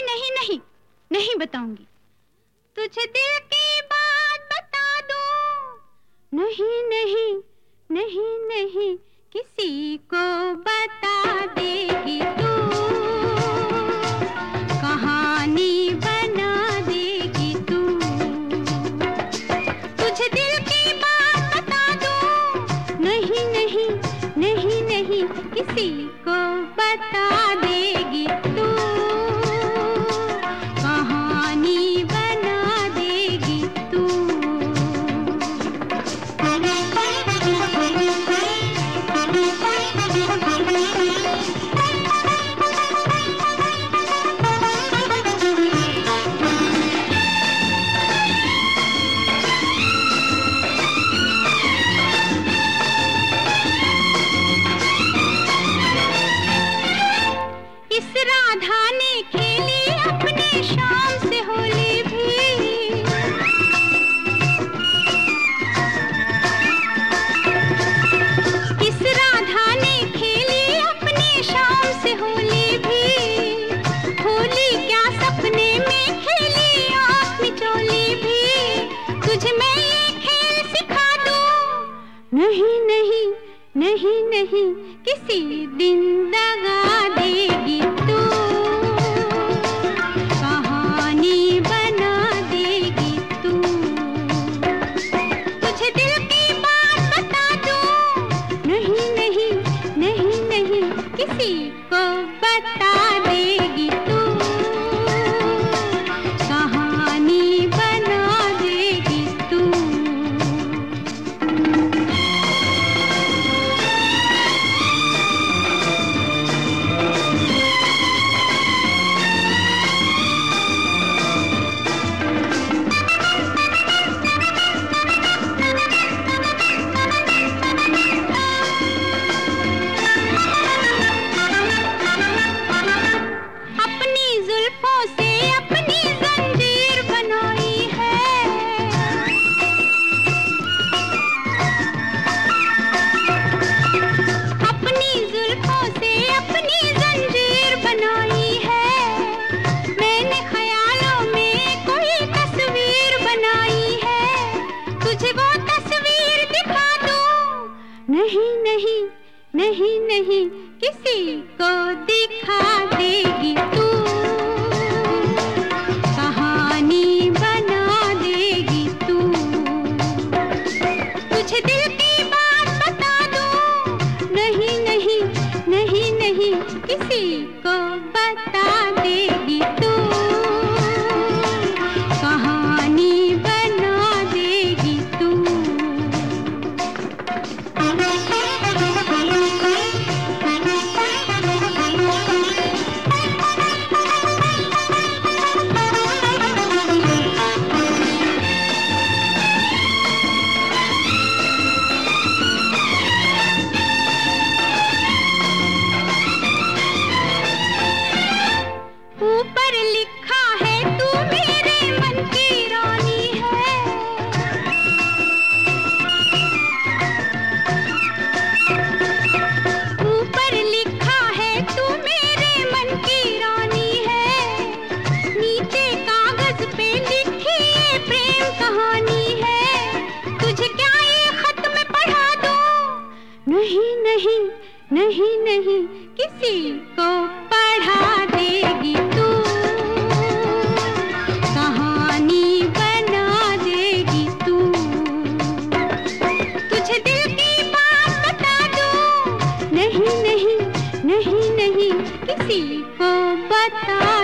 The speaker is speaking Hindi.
नहीं नहीं, नहीं बताऊंगी। तुझे दिल की बात बता दूं। नहीं नहीं नहीं नहीं, किसी को बता देगी तू, कहानी बना देगी तू। तुझे दिल की बात बता दूं। नहीं नहीं नहीं नहीं, किसी को बता देगी तू, कहानी बना देगी तू। इस राधा ने खेली अपने शाम से होली भी, इस राधा ने खेली अपने शाम से होली भी। होली क्या सपने में खेली आँख मिचोली भी। तुझे मैं ये खेल सिखा दूं। नहीं नहीं नहीं नहीं, किसी दिन दगा देगी तू, कहानी बना देगी तू। तुझे दिल की बात बता दूं। नहीं नहीं नहीं नहीं, किसी को बता देगी तू, कहानी बना देगी तू। नहीं नहीं नहीं नहीं, किसी को दिखा देगी तू, कहानी बना देगी तू। तुझे दिल की बात बता दूं। नहीं नहीं नहीं नहीं, किसी को बता देगी तू, कहानी बना देगी तू। ऊपर लिखा है तू मेरे मन की रानी है। ऊपर लिखा है तू मेरे मन की रानी है। नीचे कागज पे लिखी ये प्रेम कहानी है। तुझे क्या ये खत में पढ़ा दूं। नहीं नहीं नहीं नहीं, किसी को पढ़ा देगी तू, कहानी बना देगी तू। तुझे दिल की बात बता दूं। नहीं नहीं नहीं नहीं, किसी को बता